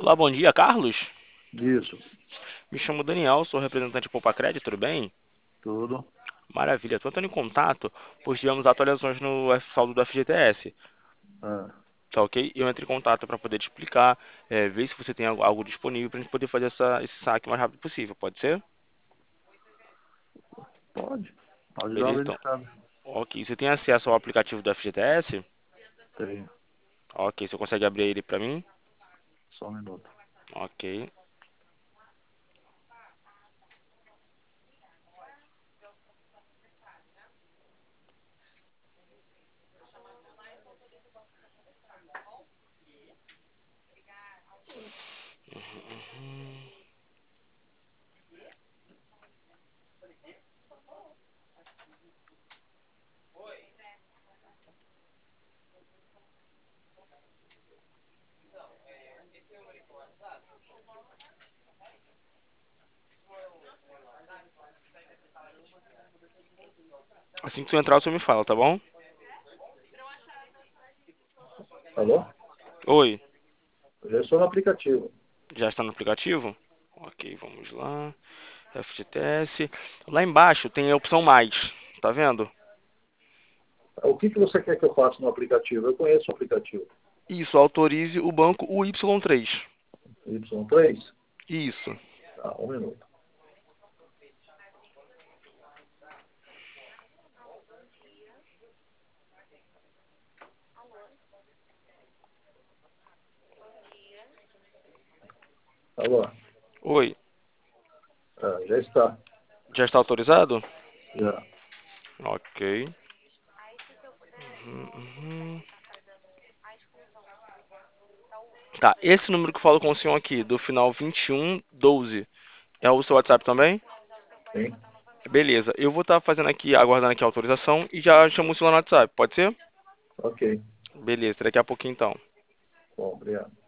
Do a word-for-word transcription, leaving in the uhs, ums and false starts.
Olá, bom dia, Carlos. Isso, Me chamo Daniel, sou representante de Poupa Crédito, tudo bem? tudo. Maravilha, estou entrando em contato, pois tivemos atualizações no F- saldo do F G T S, Ah, tá ok? Eu entro em contato para poder te explicar, é, ver se você tem algo, algo disponível para a gente poder fazer essa, esse saque o mais rápido possível, pode ser? pode. Pode dar uma Beleza, então. verificada. Ok, você tem acesso ao aplicativo do F G T S? Tenho. Ok, você consegue abrir ele para mim? Só um minuto. Ok. Uhum. Assim que você entrar, você me fala, tá bom? Alô? Oi, Eu já estou no aplicativo. já está no aplicativo? Ok, vamos lá. F G T S. Lá embaixo tem a opção mais, tá vendo? O que, que você quer que eu faça no aplicativo? Eu conheço o aplicativo. Isso, autorize o banco o Y três. Y três. Isso. Tá, um minuto. Alô? Oi, Ah, já está. já está autorizado? Já. Ok. Uhum, uhum. Tá, esse número que eu falo com o senhor aqui, do final vinte e um doze, é o seu WhatsApp também? Sim? Beleza, eu vou estar fazendo aqui, aguardando aqui a autorização e já chamo o senhor no WhatsApp, pode ser? Ok. Beleza, daqui a pouquinho então. Bom, obrigado.